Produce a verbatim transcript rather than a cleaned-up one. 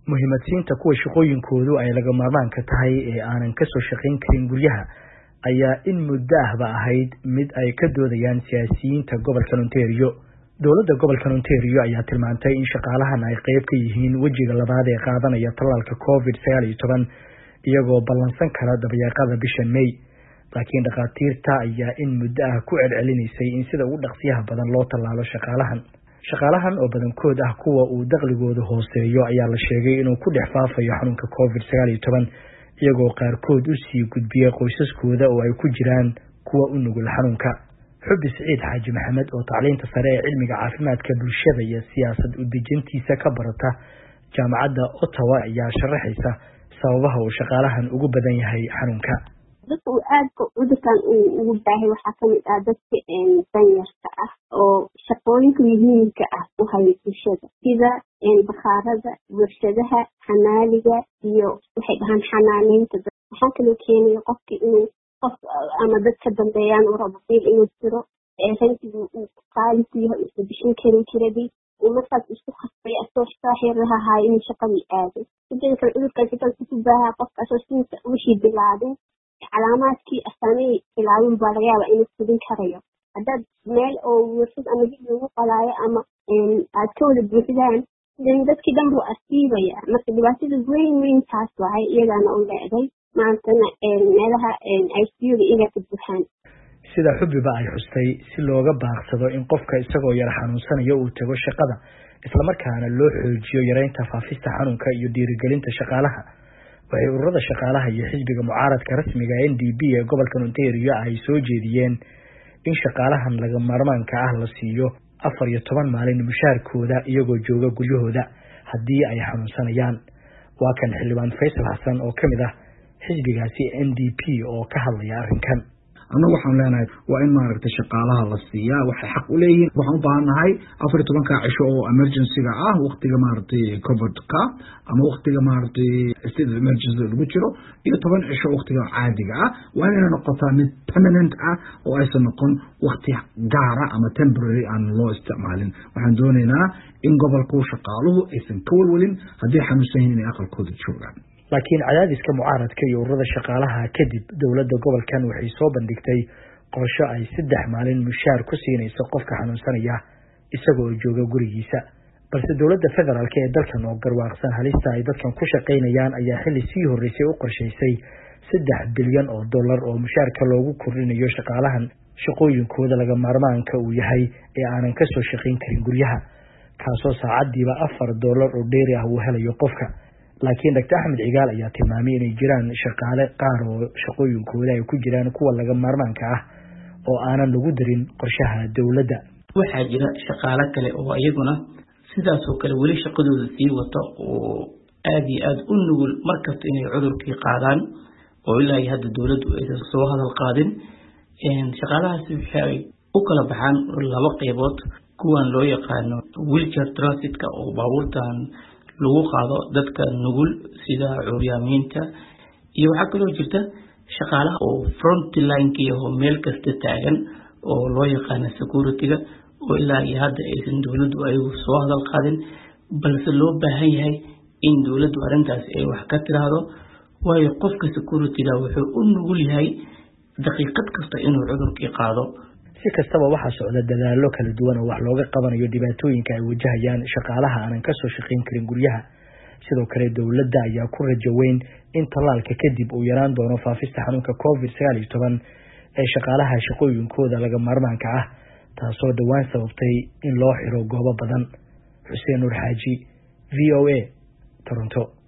muhiimadiinta kuwa shaqooyinkoodu ay laga maarmaanka tahay ee aanan ka soo shaqayn karin guryaha ayaa in muddo ahba ahayd mid ay ka doodayaan siyaasiyiinta gobolka Ontario. Dowladda gobolka Ontario ayaa tilmaantay in shaqaalahan ay qayb ka yihiin wajiga labaad ee qaadanaya tallaalka covid sagaal iyo toban iyagoo ballansan kara dabayaaqada bisha May. Laakiin dhaqaatiirta ayaa in muddo ah ku celcelinaysay in sida ugu dhaqsiyaha badan loo tallaalo shaqaalahan. Shaqaalahan oo badankood ah kuwa uu dakhligoodu hooseeyo ayaa la sheegay inuu ku dhex faafayo xanuunka covid sagaal iyo toban iyagoo qaarkood u sii gudbiya qoysaskooda oo ay ku jiraan kuwa u nugul xanuunka. Xubbi Siciid Xaaji Maxamed oo tacliinta sare ee cilmiga caafimaadka bulshada iyo siyaasad u dejintiisa ka barata jaamacadda Ottawa ayaa sharaxaysa sababaha uu shaqaalahan ugu badan yahay xanuunka. dadka uu aadka cudurkan ugu baahay waxaa kamid ah dadka danyarta ah oo shaqooyinka muhiimka ah u haya bulshada sida bakhaarada, warshadaha, xanaaliga iyo waxay dhahaan xanaaneynta. waxaa kaloo keenaya qofka inuu qof ama dadka dambeeyaan uu rabo bil inuu jiro rankigu uu qaali ku yahay isu bishin karin kiradii uu markaas isku khasbay asoo saaxir lahaa inuu shaqadii aado. sidoo kale cudurkan sidoo ku baahaa qofka asoosinta wixii bilaabay calaamaadkii asaamay bilaabin baa laga yaabaa inuu fudin karayo. haddaad meel oo warshad ama dib lagu qalaayo ama aad ka wada buuxdaan dadkii dhan buu asiibaya. marka dhibaatada weyn weyn taas waay iyadaana u leeday maantana meelaha I C U-da inay ka buuxaan. sida Xubbiba ay xustay si looga baaqsado in qofka isagoo yar xanuunsanayo uu tago shaqada isla markaana loo xoojiyo yareynta faafista xanuunka iyo dhiirigelinta shaqaalaha. waxay ururada shaqaalaha iyo xisbiga mucaaradka rasmiga N D P ee gobolka Ontario ay soo jeediyeen in shaqaalahan laga maarmaanka ah la siiyo afar iyo toban maalin mushaarkooda iyagoo jooga guryahooda haddii ay xanuunsanayaan. waa kan xildhibaan Faysal Xasan oo kamid ah xisbigaasi N D P oo ka hadlaya arrinkan. annagu waxaan leenahay waa in maaragtay shaqaalaha la siiyaa waxay xaq u leeyihiin. waxaan u baahannahay afar iyo tobanka cisho oo emergency-ga ah waqtiga maaragtay covid-ka ama waqtiga maaragtay state of emergency lagu jiro iyo toban cisho waqtiga caadiga ah. waa inay noqotaa mid permanent ah oo aysan noqon waqti gaara ama temporary aan loo isticmaalin. waxaan doonaynaa in gobolku shaqaaluhu aysan ka walwalin haddii xanuunsan yihiin inay aqalkooda joogaan. laakiin cadaadiska mucaaradka iyo ururada shaqaalaha kadib dowladda gobolkan waxay soo bandhigtay qorshe ay saddex maalin mushaar ku siinayso qofka xanuunsanaya isagoo jooga gurigiisa. balse dowladda federaalka ee dalkan oo garwaaqsan halista ay dadkan ku shaqaynayaan ayaa xilli sii horreysay u qorshaysay saddex bilyan oo dollar oo mushaarka loogu kordhinayo shaqaalahan shaqooyinkooda laga maarmaanka uu yahay ee aanan ka soo shaqayn karin guryaha, kaasoo saacadiiba afar dollar oo dheeri ah uu helayo qofka. laakiin Doctor Axmed Cigaal ayaa tilmaamay inay jiraan shaqaale qaar oo shaqooyinkooda ay ku jiraan kuwa laga maarmaanka ah oo aanan lagu darin qorshaha dowladda. waxaa jira shaqaale kale oo iyaguna sidaas oo kale weli shaqadooda sii wata oo aad iyo aad u nugul markasta inay cudurkii qaadaan oo ilaa iyo hadda dowladdu aysan soo hadal qaadin. shaqaalahaasi waxay u kala baxaan laba qaybood. kuwan loo yaqaano wheelchair transit-ka oo baabuurtan lagu qaado dadka nugul sida curyaamiinta, iyo waxaa kaloo jirta shaqaalaha oo frontline-ka oo meel kasta taagan oo loo yaqaano security-ga oo ilaa iyo hadda aysan dowladdu ayagu soo hadal qaadin, balse loo baahan yahay in dowladdu arrintaas ay wax ka tiraahdo. waayo qofka security-ga wuxuu u nugul yahay daqiiqad kasta inuu cudurkii qaado. si kastaba waxaa socda dadaallo kala duwan oo wax looga qabanayo dhibaatooyinka ay wajahayaan shaqaalaha aanan ka soo shaqayn karin guryaha. sidoo kale dowladda ayaa ku rajo weyn in tallaalka kadib uu yaraan doono faafista xanuunka covid sagaal iyo toban ee shaqaalaha shaqooyinkooda laga maarmaanka ah, taasoo dhowaan sababtay in loo xiro goobo badan. Xuseen Nuur Xaaji, V O A, Toronto.